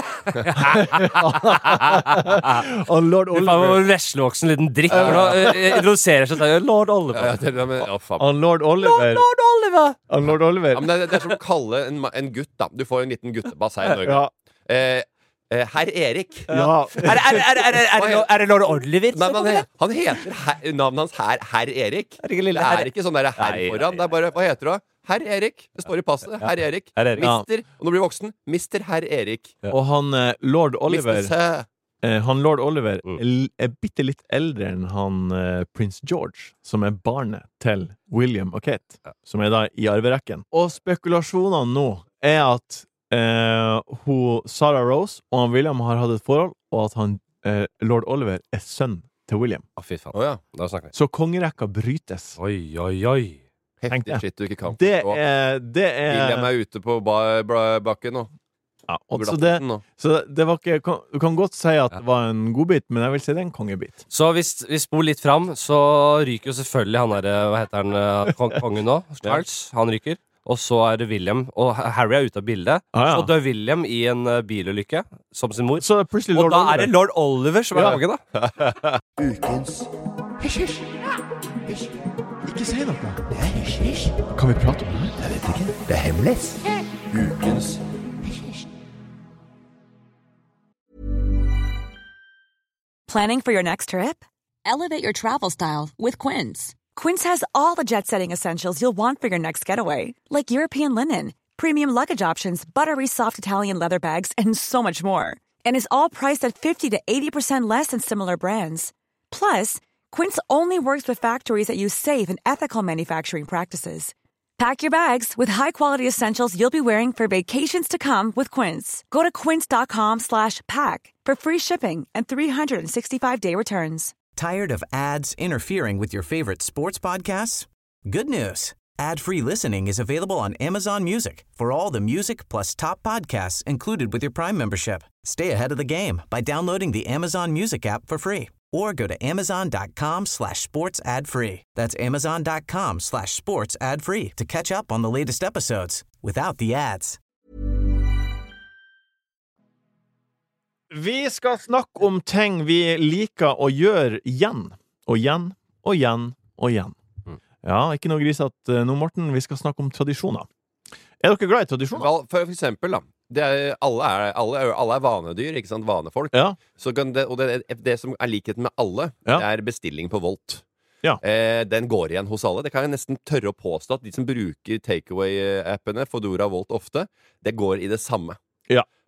Og Lord Du faen Oliver var veslevoksen liten dritt. For nå eh, introduserer seg til Lord Oliver. Ja, det, men, å, faen. Han Lord Oliver Lord Oliver! Han Lord Oliver Ja, men det, det er som å kalle en, ma- en gutt, da. Du får en liten guttebass her i Norge. Ja, Eh, eh, Herr Erik. ja. Er, er, er, er, er, er, det Lord- er det Lord Oliver? Nei, men han, he- han heter her, navnet hans her, herr Erik. Er det ikke lille Det herr- er ikke sånn der herr Nei, foran. Det er bare, hva heter du? Herr Erik. Det står i passet. Herr Erik. Herr Erik. Mister. Og nå blir du voksen. Mister herr Erik. Og han eh, Lord Oliver Mister Sæ. eh, Han Lord Oliver Mm. er l- er bitte litt eldre enn han eh, prins George, som er barnet til William og Kate, som er da i arverekken. Og spekulasjonene nå er at eh, hun, Sarah Rose og han William har hatt et forhold, og at han eh, Lord Oliver er sønn til William. Å, fy faen. Å ja. Da snakker vi. Så kongerekka brytes. Oi, oi, oi. Tenk Heftig det. shit du ikke kan Det forstå. er, det William er er ute på ba ba bakken nå. ja, og så det, Glatten nå. så det var ikke kan- Du kan godt si at det var en godbit, men jeg vil si det er en kongebit. Så hvis vi spor litt fram, så ryker jo selvfølgelig han derre Hva heter han? eh, Kong, kongen nå? Charles. Han ryker. Og så er det William. Og Harry er ute av bildet. Ah, ja. Så dør William i en eh, bilulykke, som sin mor. Så plutselig Og Lord da Oliver. er det lord Oliver som er Ja. kongen, da. Ukens Hysj, hysj. Hysj. Ikke si noe. Det er hysj, hysj. Kan vi prate om det? Jeg vet ikke. Det er hemmelig. Ukens hysj, hysj. Planning for your next trip? Elevate your travel style with Quince. Quince has all the jet-setting essentials you'll want for your next getaway, like European linen, premium luggage options, buttery soft Italian leather bags, and so much more. And is all priced at fifty to eighty percent less than similar brands. Plus, Quince only works with factories that use safe and ethical manufacturing practices. Pack your bags with high-quality essentials you'll be wearing for vacations to come with Quince. Go to quince.com slash pack for free shipping and three sixty-five day returns. Tired of ads interfering with your favorite sports podcasts? Good news. Ad-free listening is available on Amazon Music for all the music plus top podcasts included with your Prime membership. Stay ahead of the game by downloading the Amazon Music app for free or go to amazon.com slash sports ad free. That's amazon.com slash sports ad free to catch up on the latest episodes without the ads. Vi skal snakke om ting vi liker å gjøre igjen, og igjen, og igjen, og igjen. Ja, ikke noe grisete nå, Morten. Vi skal snakke om tradisjoner. Er dere glad i tradisjoner? Vel, for eksempel, da. Det er, alle, er, alle, er, alle er vanedyr, ikke sant? Vanefolk. Ja. Så kan det, og det, det som er likheten med alle, Ja. det er bestilling på Volt. Ja. Eh, den går igjen hos alle. Det kan jeg nesten tørre å påstå at de som bruker takeaway-appene Fodora og Volt ofte, det går i det samme. Ja.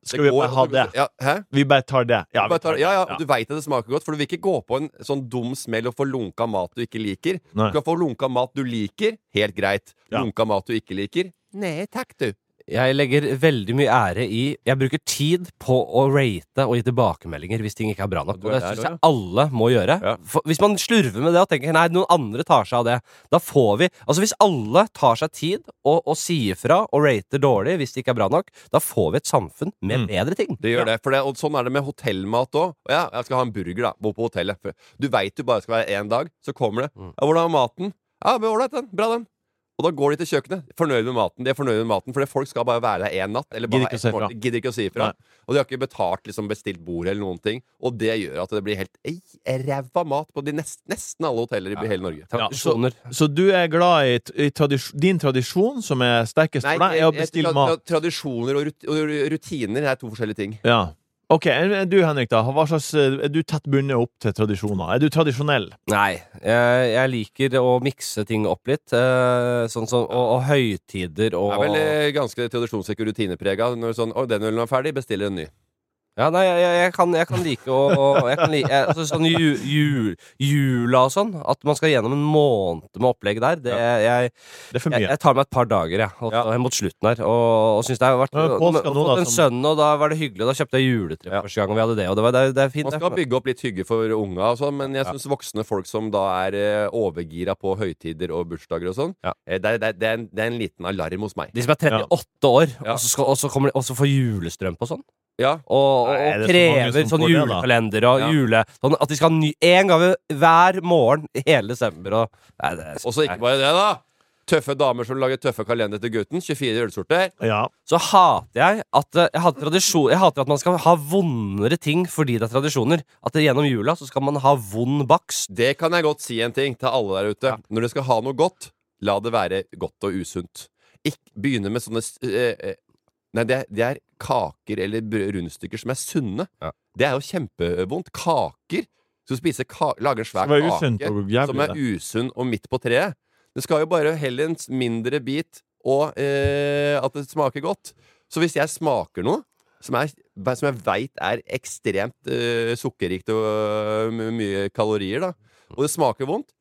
Skal vi bare ha det? Ja, hæ? Vi bare tar det. Ja, Du bare tar, vi tar ja, ja, det. du vet at det smaker godt, for du vil ikke gå på en sånn dum smell og få lunka mat du ikke liker. Nei. Du kan få lunka mat du liker, helt greit. Ja. Lunka mat du ikke liker, nei, takk du. Jeg legger veldig mye ære i Jeg bruker tid på å rate og gi tilbakemeldinger hvis ting ikke er bra nok. Du Og er det der synes jeg også, alle må gjøre. Ja. For hvis man slurver med det og tenker nei, noen andre tar seg av det, da får vi Altså hvis alle tar seg tid og, og sier fra og rater dårlig hvis det ikke er bra nok, da får vi et samfunn med Mm. bedre ting. Det gjør det, for det, og sånn er det med hotellmat også. Ja, jeg skal ha en burger da, bo på hotellet. For du vet du bare skal være en dag, så kommer det. Ja, hvordan er maten? Ja, men ålreit den, bra den. Og da går de til kjøkkenet, fornøyd med maten. De er fornøyd med maten, fordi folk skal bare være der en natt. Eller bare Gidder ikke å si ett måned. fra. Gidder ikke å si ifra. Nei. Og de har ikke betalt liksom, bestilt bord eller noen ting. Og det gjør at det blir helt ei, ræva mat på de nest, nesten alle hoteller i hele Norge. Ja, så, så du er glad i, t- i tradis din tradisjon, som er sterkest for deg, er å bestille tra- mat? tra- Tradisjoner og, rut og rutiner er to forskjellige ting. Ja. Ok, er du Henrik da, hva slags, er du tett bundet opp til tradisjoner? Er du tradisjonell? Nei, jeg, jeg liker å mikse ting opp litt. Eh, sånn som og, og høytider og Det er vel eh, ganske tradisjonsrik og rutineprega. Når sånn, å, den ølen er ferdig, bestiller en ny. Ja, nei, jeg, jeg, kan, jeg kan like å å- jeg kan like, jeg, altså, sånn ju, ju, jula og sånn. At man skal gjennom en måned med opplegg der. Det, jeg, Det er for jeg, mye. jeg tar meg et par dager, jeg, og, Ja. mot slutten her. Og, og synes det har vært Ja, påske og, nå, da, fått en som- sønn, og da var det hyggelig. Da kjøpte jeg juletre Ja. første gang, og vi hadde det. Og det, var, det, er- det er fint. Man skal det. bygge opp litt hygge for unga, og sånn, men jeg syns voksne folk som da er eh, overgira på høytider og bursdager og sånn, Ja. eh, det, er- det, er- det, er en, det er en liten alarm hos meg. De som er trettiåtte år, Ja. og så skal, og så kommer de også få julestrøm på sånn. Ja. Og, og, Nei, og det er så mange krever som sånn får det, da. julekalender og Ja. jule sånn At de skal ha ny en gang hver morgen i hele desember. Og, nei, det er så- Og så ikke bare det, da! Tøffe damer som lager tøffe kalender til gutten. tjuefire ølsorter. Ja. Så hater jeg at eh, jeg hater, tradisjon, jeg hater at man skal ha vondere ting fordi det er tradisjoner. At det gjennom jula så skal man ha vond bakst. Det kan jeg godt si en ting til alle der ute. Når dere skal ha noe godt, la det være godt og usunt. Ikke begynne med sånne eh, eh, Nei, det er, det er kaker eller brød- rundstykker som er sunne. Ja. Det er jo kjempevondt. Kaker. Skal du spise ka lage en svær Det var usunt kake og jævlig, som er det. usunn og midt på treet. Det skal jo bare heller en s- mindre bit, og eh, at det smaker godt. Så hvis jeg smaker noe som, er, som jeg veit er ekstremt eh, sukkerrikt og øh, med mye kalorier, da, og det smaker vondt,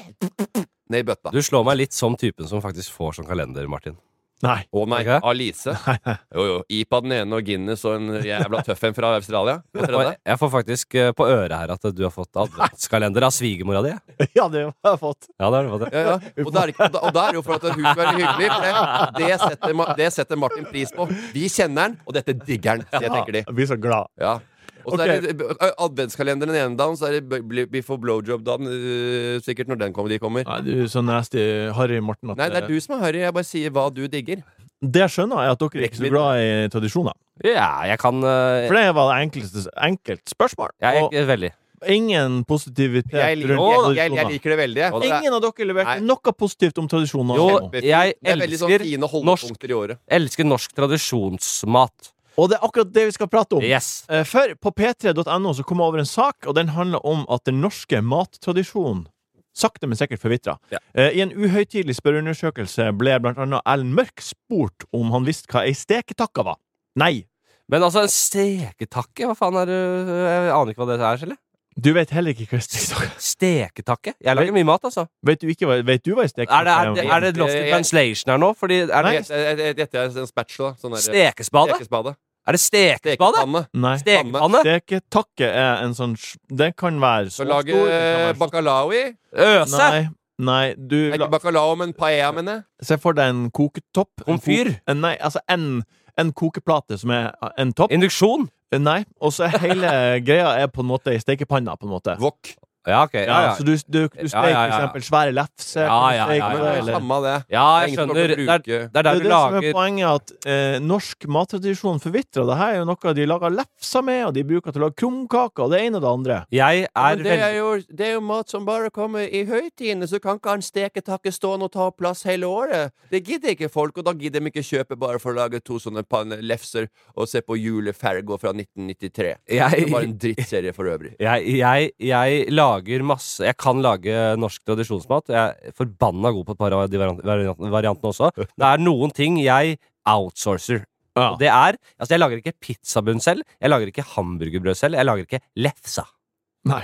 ned i bøtta. Du slår meg litt som typen som faktisk får sånn kalender, Martin. Nei. Å nei, Ikke? Alice. Jo, jo. Ipa den ene og Guinness og en jævla tøff en fra Australia. På Og tredje. jeg får faktisk eh, på øret her at du har fått adventskalender av svigermora di. Ja, det har jeg fått. Ja, det har du fått. Ja, ja. Og det er, ikke, og da- og det er jo for at hun skal være hyggelig. For det, det, setter, Ma- det setter Martin pris på. Vi kjenner den, og dette digger han, sier jeg, tenker de. Jeg blir så glad. Ja. Og så er det ø, adventskalenderen den ene dagen, så er det b- Biff og blowjob-dagen. øh, Sikkert når den kommer, de kommer. Nei, du er så nasty, Harry Morten. At Nei, det er du som er Harry. Jeg bare sier hva du digger. Det jeg skjønner, er at dere er ikke så glad i tradisjoner. Ja, jeg kan eh, For det var det enkleste enkelt spørsmål. Jeg er Og ikke veldig. ingen positivitet Jeg, liker- rundt jeg, jeg, jeg tradisjoner. liker det veldig. jeg. Og det er- Ingen av dere leverte Nei. noe positivt om tradisjoner. Jo, kjempefint. jeg Det er veldig sånn elsker fine norsk, holdepunkter i året. elsker norsk tradisjonsmat. Og det er akkurat det vi skal prate om. Yes. Eh, For på p tre punktum no så kom jeg over en sak, og den handler om at den norske mattradisjonen sakte, men sikkert forvitra. Ja. Eh, I en uhøytidelig spørreundersøkelse ble blant annet Ellen Mørk spurt om han visste hva ei steketakke var. Nei. Men altså, en steketakke? Hva faen er det? Jeg aner ikke hva det er, eller? Du vet heller ikke hva ei steketakke er. Steketakke? Jeg lager mye mat, altså. Vet du, ikke hva, vet du hva ei Er det, steketakke er det, er det lost in translation her nå? Fordi er Nei. det Dette er en spatula. Sånn der- stekespade? Stekespade. Er det stekespade? Stekepanne. Nei. Stekepanne? Steketakke er en sånn sj- Den kan være så Skal lage stor den kan være så- bacalao i. Øse? Nei, nei, du Nei, Ikke bacalao, men paella, mener jeg. Se for deg en koketopp. En Komfyr? kok- en- Nei, altså en, en kokeplate som er en topp. Induksjon? Nei, og så er hele greia er på en måte i stekepanna, på en måte. Wok. Ja, ok. Ja, Ja, ja. Så du, du, du Ja, steker ja, ja, ja. for eksempel svære lefser. Ja, ja, ja, steker ja, det, ja, Det er eller- samme det. ja, Det er jeg ingen som skjønner. kommer Det til er, å bruke- det er Det der er du det som er lager poenget, at eh, norsk mattradisjon forvitrer. Det her er jo noe de lager lefser med, og de bruker til å lage krumkaker, og det ene og det andre. Jeg er Men det er, veldig jo, det er jo mat som bare kommer i høytidene, så kan ikke han steketakke stående og ta plass hele året. Det gidder ikke folk, og da gidder de ikke kjøpe bare for å lage to sånne panne lefser og se på Julefergo fra nitten nittitre. Det er jeg, bare en drittserie for øvrig. jeg, jeg, jeg lager masse Jeg kan lage norsk tradisjonsmat. Jeg er forbanna god på et par av de variant- variant- variantene også. Det er noen ting jeg outsourcer. Ja. Og det er, altså jeg lager ikke pizzabunn selv, jeg lager ikke hamburgerbrød selv, jeg lager ikke lefsa. Nei.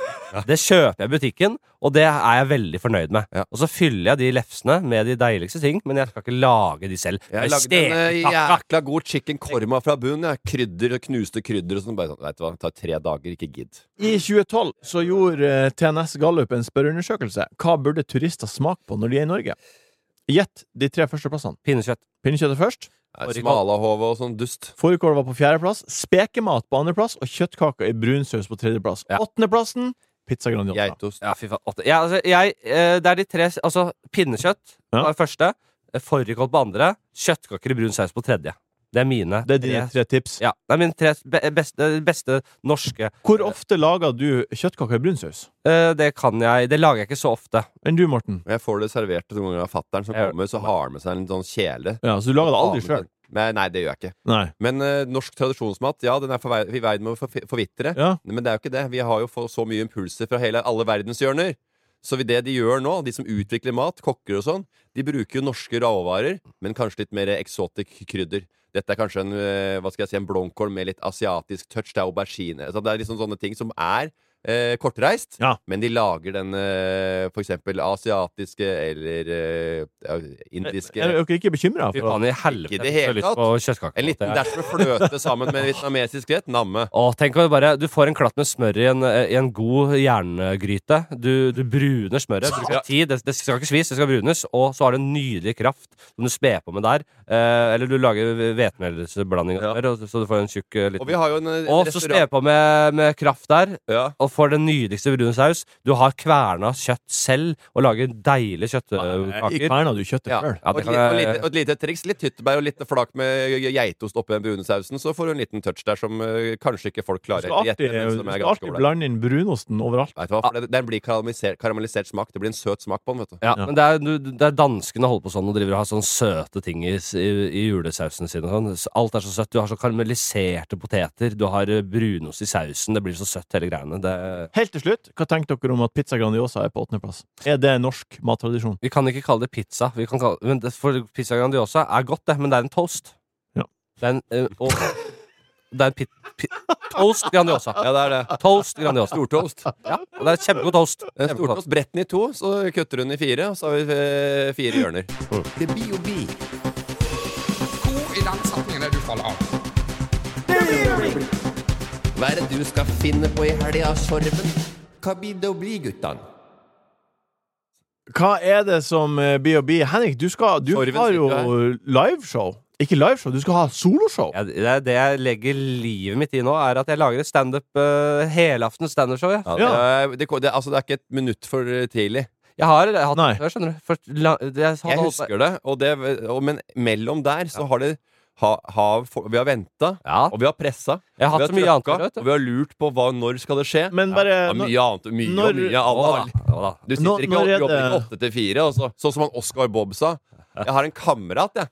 Det kjøper jeg i butikken, og det er jeg veldig fornøyd med. Ja. Og så fyller jeg de lefsene med de deiligste ting, men jeg skal ikke lage de selv. Jeg lagde en eh, jækla god chicken korma fra bunnen. Jeg krydder og knuste krydder og sånn. Bare sånn, vet du hva, det tar tre dager, ikke gidd. I tjue tolv så gjorde eh, T N S Gallup en spørreundersøkelse. Hva burde turister smake på når de er i Norge? Gjett de tre første plassene. Pinnekjøtt. Pinnekjøttet først. Smalahove og sånn dust. Fårikål var på fjerdeplass, spekemat på andreplass og kjøttkaker i brunsaus på tredjeplass. Ja. Åttendeplassen pizza Grandiosa. Geitost. Ja, fy faen. åtte. Ja, altså, jeg, eh, det er de tre, altså pinnekjøtt Ja. var første, eh, fårikål på andre, kjøttkaker i brun saus på tredje. Det er mine. Det er dine tre tips. Ja, det er mine tre be beste, beste norske. Hvor ofte lager du kjøttkaker i brunsaus? Eh, det kan jeg, det lager jeg ikke så ofte. Enn du, Morten? Jeg får det servert noen ganger av fatteren som Jeg- kommer, så har han med seg en sånn kjele. Ja, så du lager det aldri selv? Men, nei, det gjør jeg ikke. Nei. Men eh, norsk tradisjonsmat, ja, den er for vei- i veien med å forvi- forvitre. Ja. Men det er jo ikke det. Vi har jo fått så mye impulser fra hele, alle verdenshjørner. Så vi- det de gjør nå, de som utvikler mat, kokker og sånn, de bruker jo norske råvarer, men kanskje litt mer eksotisk krydder. Dette er kanskje en, eh, hva skal jeg si, en blomkål med litt asiatisk touch. Det er aubergine. Så det er liksom sånne ting som er eh, kortreist, Ja. men de lager den eh, for eksempel asiatiske eller eh, ja, indiske. Er dere ikke bekymret Fy for faen i helvete. Ikke i det jeg får hele lyst tatt. på kjøttkaker. En liten dash med fløte sammen med vietnamesisk rett. Namme. Å, tenk om du bare, du får en klatt med smør i en, i en god jerngryte. Du, du bruner smøret. Bruker tid. Det, det skal ikke svis, det skal brunes. Og så har det en nydelig kraft som du sper på med der. Eh, eller du lager hvetemelsblanding, Ja. så du får en tjukk eh, liten. Og vi har jo en eh, Og så sper på med, med kraft der, Ja. og får den nydeligste brune saus. Du har kverna kjøtt selv, og lager deilige I kjøttkaker. kverna du kjøttet Ja. før. Ja, og, det et, kan li- og, jeg- lite, og et lite triks. Litt tyttebær og litt flak med geitost oppi den brune sausen, så får du en liten touch der som eh, kanskje ikke folk Du klarer. skal å alltid, gjette, men du som er skal ganske alltid ålreit. blande inn brunosten overalt. Vet du hva, for det, Den blir karamellisert, karamellisert smak. Det blir en søt smak på den, vet du. Ja, men det er, du- det er danskene holder på sånn og driver og har sånne søte ting i, i, i julesausene sine. og Sånn. Så alt er så søtt. Du har så karamelliserte poteter, du har eh, brunost i sausen. Det blir så søtt, hele greiene. Det, Helt til slutt, hva tenker dere om at pizza Grandiosa er på åttendeplass? Er det norsk mattradisjon? vi kan ikke kalle det pizza. Vi kan kalle, men det, for pizza Grandiosa er godt, det, men det er en toast. Ja. Det er en, eh, og, det er en pit, pit, toast Grandiosa. Ja, det er det. Toast Grandiosa. Stortoast. Ja, og det er kjempegod toast. En Kjempegod toast. stortoast. Brett den i to, så kutter du den i fire, og så har vi eh, fire hjørner. Det blir jo bi. Hvor i den setningen er du faller av? Hva er det du skal finne på i helga, Sorven? Hva blir det å bli, guttan? Hva er det som eh, blir å bli? Henrik, du, skal, du Sorven har jo sitter liveshow. Ikke liveshow, du skal ha soloshow. Ja, det, er det jeg legger livet mitt i nå, er at jeg lager et standup uh, helaftens standup-show. Ja. Ja, det, er- det, det, altså, det er ikke et minutt for tidlig. Jeg har jeg har hatt Nei. det før, skjønner du. For, la, det, jeg, hadde Jeg holdt på- husker det, og det og, men mellom der så har det ha, ha, for, Vi har venta, Ja. og vi har pressa. Jeg har vi hatt så mye annet trøkka, før, vet du. og vi har lurt på hva, når skal det skje. Men bare Ja, når- mye annet. Mye når- og mye. Å Alle, da, å da. du Nå- sitter ikke når og er jobber det- ikke åtte til fire, og så, sånn som han Oscar Bob sa. Jeg har en kamerat, jeg.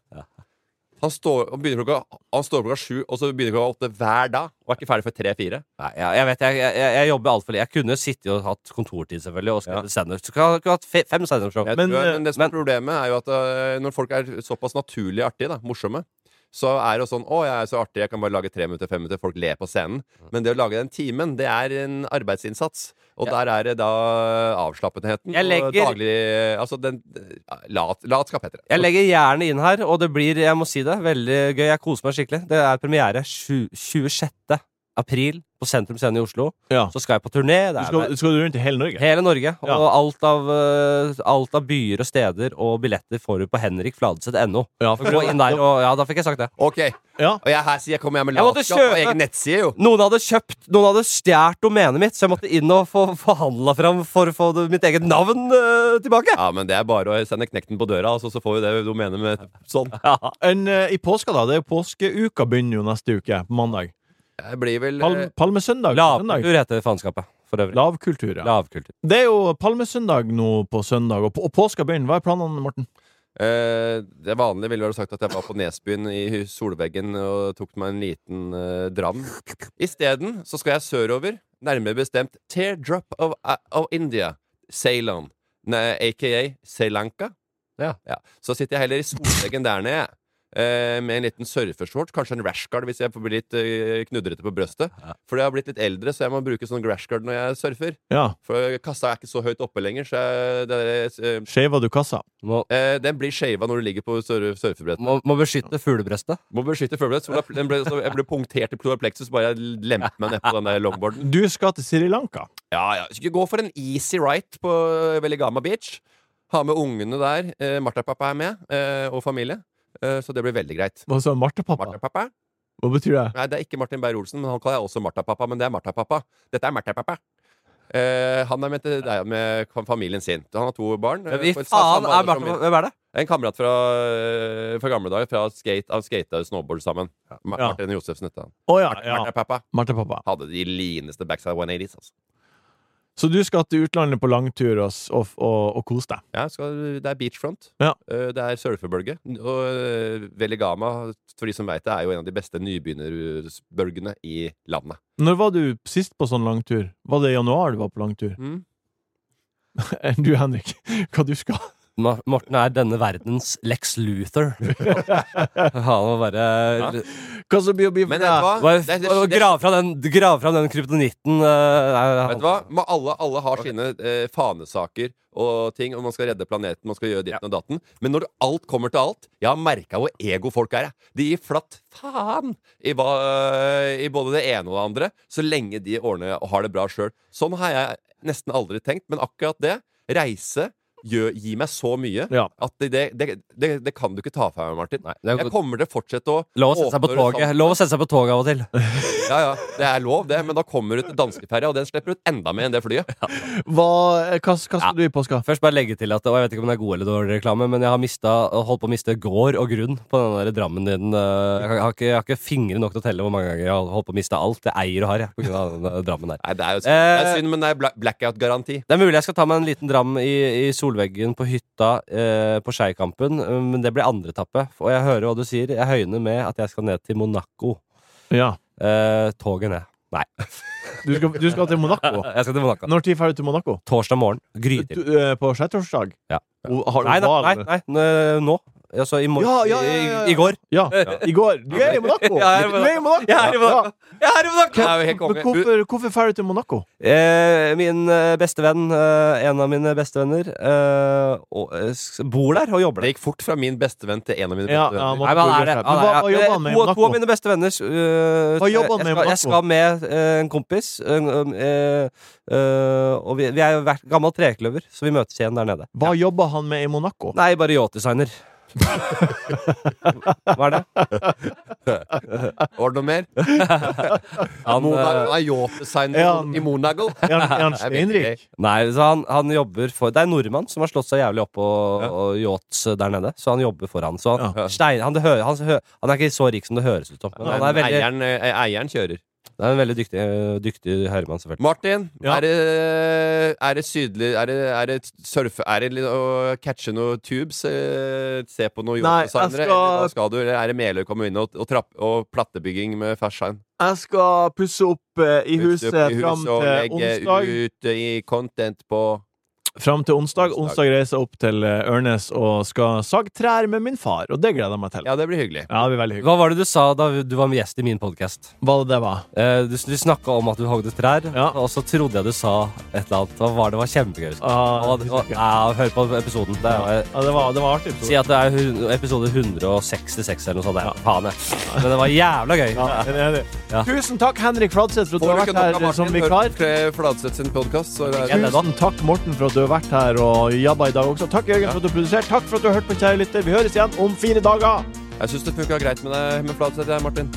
Han står, han, begynner klokka, han står klokka sju, og så begynner klokka åtte hver dag. Og er ikke ferdig før tre-fire. Nei, jeg, jeg vet, jeg, jeg, jeg jobber altfor lite. Jeg kunne sittet og hatt kontortid, selvfølgelig, og skrevet standup. Så kunne jeg hatt fe, fem standup-show. Jeg Men, tror, eh, men det som er problemet, er jo at øh, når folk er såpass naturlig artige, da, morsomme, så er det jo sånn 'Å, jeg er så artig, jeg kan bare lage tre minutter, fem minutter', folk ler på scenen. Men det å lage den timen, det er en arbeidsinnsats. Og der er det da avslappetheten Jeg legger- og daglig Altså den lat, latskap, heter det. Jeg legger jernet inn her, og det blir, jeg må si det, veldig gøy. Jeg koser meg skikkelig. Det er premiere tjue- tjuesjette april på Sentrum Scene i Oslo. Ja. Så skal jeg på turné. Du Det skal, er skal du rundt i hele Norge? hele Norge. Og Ja. alt, av, eh, alt av byer og steder og billetter får du på henrik fladseth punktum no. Ja, Så Gå inn der, og ja, da fikk jeg sagt det. Ok, Ja. og jeg her sier jeg kommer hjem med Jeg måtte latskap og kjøpe- egen nettside, jo. Noen hadde kjøpt, noen hadde stjert domenet mitt, så jeg måtte inn og få forhandla fram for å få det, mitt eget navn eh, tilbake. Ja, men det er bare å sende knekten på døra, altså, så får vi det du mener med sånn. En, eh, I påska, da. Det er jo påskeuka begynner jo neste uke, på mandag. Det blir vel Palm, eh, palmesøndag. på søndag. Lavkultur heter faenskapet, for øvrig. Lavkultur, ja. Lavkultur. Det er jo palmesøndag nå på søndag, og, på, og påska begynner. Hva er planene, Morten? Eh, det vanlige ville vel sagt at jeg var på Nesbyen i solveggen og tok meg en liten eh, dram. Isteden så skal jeg sørover, nærmere bestemt Teardrop of, of India, Ceylon, ne, aka Sri Lanka. Ja. Ja. Så sitter jeg heller i solveggen der nede. eh, med en liten surfeshort, kanskje en rashguard hvis jeg får bli litt eh, knudrete på brøstet. For jeg har blitt litt eldre, så jeg må bruke sånn rashguard når jeg surfer. Ja. For kassa er ikke så høyt oppe lenger, så jeg, det er, eh, Skjeva du kassa? Må, eh, den blir skjeva når du ligger på surf, surfebrettet. må, må beskytte fuglebrøstet. Må beskytte fuglebrett. Så den ble, så jeg ble punktert i plexus, bare jeg lemte meg ned på den der longboarden. Du skal til Sri Lanka. Ja, ja. Skal gå for en easy ride på Veligama Beach. Ha med ungene der. Eh, Martha-pappa er med, eh, og familie. Eh, så det blir veldig greit. Hva sa Martha-pappa? Martha-pappa? Hva betyr det? Nei, det er ikke Martin Beyer-Olsen, men han kaller jeg også Martha-pappa. Men det er Martha-pappa. Dette er Martha-pappa. Eh, han er med, til, det er med familien sin. Han har to barn. Men vi faen er Martha, hvem er det? En kamerat fra, fra gamle dager, fra skate, av skate og snowboard sammen. Ja. Martin Josefsen heter han. Oh, ja, ja. Martha-pappa. Martha-pappa. Hadde de lineste backside one eighties, altså. Så du skal til utlandet på langtur og, og, og, og kose deg? Ja, skal, det er beachfront. Ja. Det er surfebølge. Og Veligama, for de som vet det, er jo en av de beste nybegynnerbølgene i landet. Når var du sist på sånn langtur? Var det i januar du var på langtur? Mm. Du, Henrik, hva du skal? Morten er denne verdens Lex Luthor. Han må bare ja. Hva så blir å bli for deg? Grav fra den, grav fra den kryptonitten. Uh, vet du hva? Alle, alle har sine uh, fanesaker og ting, og man skal redde planeten, man skal gjøre ditten og datten. Men når alt kommer til alt, jeg har merket hvor ego folk er. De gir flatt faen i, hva, i både det ene og det andre, så lenge de ordner og har det bra selv. Sånn har jeg nesten aldri tenkt, men akkurat det, reise, Gjør, gi meg så mye ja. At det, det, det, det kan du ikke ta fra meg, Martin. Nei, er, jeg kommer til å fortsette å Lov å sette seg på toget Lov å sette seg på toget av og til. Ja, ja, det er lov det, men da kommer du til danskeferja, og den slipper ut enda mer enn det flyet. Ja. Hva, hva, hva skal ja. du i påska? Først bare legge til at, og jeg vet ikke om det er god eller dårlig reklame, men jeg har mistet, holdt på å miste gård og grunn på den der Drammen din. Jeg har, ikke, jeg har ikke fingre nok til å telle hvor mange ganger jeg har holdt på å miste alt. Jeg eier og har, jeg, på grunn av den Drammen der. Nei, det er jo synd, det er synd men det er blackout-garanti. Det er mulig jeg skal ta meg en liten dram i, i solveggen på hytta Eh, på Skeikampen, men det blir andre etappe. Og jeg hører hva du sier. Jeg høyner med at jeg skal ned til Monaco. Ja. Eh, toget ned. Nei. Du skal, du skal til Monaco? Jeg skal til Monaco. Når tid ferdig til Monaco? Torsdag morgen. Grytid. På skjærtorsdag? Ja. Har du nei, val? Nei, nei, nei, nå. Altså i morgen. Ja, ja, ja, ja, ja. I, I går. Ja, i går. Du er i Monaco! Ja, jeg er i Du er i Monaco! Jeg er i Monaco! Jeg er i Monaco! Jeg er jo helt konge. Hvorfor, hvorfor ferdig til Monaco? Eh, min beste venn, eh, en av mine beste venner, eh, og, eh, bor der og jobber der. Det gikk fort fra min beste venn til en av mine ja, beste ja, venner. Nei, men han er det. Han er, hva, hva jobber han med i Monaco? To av mine beste venner. Uh, hva jobber han med i Monaco? Jeg skal med uh, en kompis, uh, uh, uh, og vi, vi er jo vært gammel trekløver, så vi møtes igjen der nede. Hva ja. jobber han med i Monaco? Nei, bare yachtdesigner. Hva er det? Var det noe mer? Han Monaco er yachtdesigner i Monaco. Er han steinrik? Nei, så han, han jobber for Det er en nordmann som har slått seg jævlig opp på ja. yachts der nede, så han jobber for han. Så han, ja. stein, han, hø, han, hø, han er ikke så rik som det høres ut som. Men han er veldig, eieren, eieren kjører. Det er en veldig dyktig, dyktig herremann, selvfølgelig. Martin, ja. er, det, er det sydlig Er det, er det surfe Er det å catche noen tubes? Se på noen yachtdesignere? Eller hva skal du? Eller er det Meløy komme inn og, og, trapp, og plattebygging med ferskstein? Jeg skal pusse opp uh, i huset, opp i huset fram til onsdag. Legge ut i content på Fram til onsdag. Onsdag reiser jeg opp til Ørnes og skal sage trær med min far, og det gleder jeg meg til. Ja, det blir hyggelig. Ja, det blir veldig hyggelig. Hva var det du sa da du var med gjest i min podcast? Hva det var? Eh, du du snakket om at du hogde trær, ja. og så trodde jeg du sa et eller annet. Hva var det? Det var kjempegøy. Ah, og, og, ja, hør på episoden. Det, ja. Ja, det, var, det var artig. Si at det er episode hundre sekstiseks eller noe sånt. Ja. Faen, jeg. Men det var jævla gøy. Ja, det er det. Ja. Tusen takk, Henrik Fladseth, for at du har vært her Martin, som vikar. Fladseth sin podcast, så det er Tusen takk, Morten, for at du har vært her og jabba i dag også. Takk, Jørgen, for at du produserte. Takk for at du har hørt på, kjære lytter. Vi høres igjen om fire dager. Jeg synes det funket greit med deg med Fladseth, Martin.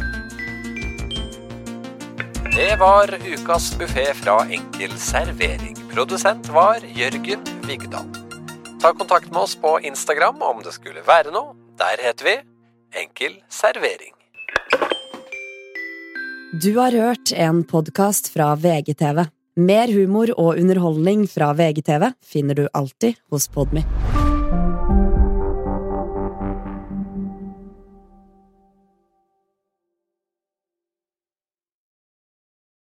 Det var ukas buffé fra Enkel Servering. Produsent var Jørgen Vigdal. Ta kontakt med oss på Instagram om det skulle være noe. Der heter vi Enkel Servering. Du har hørt en podcast fra V G T V. Mer humor og underholdning fra V G T V finner du alltid hos Podme.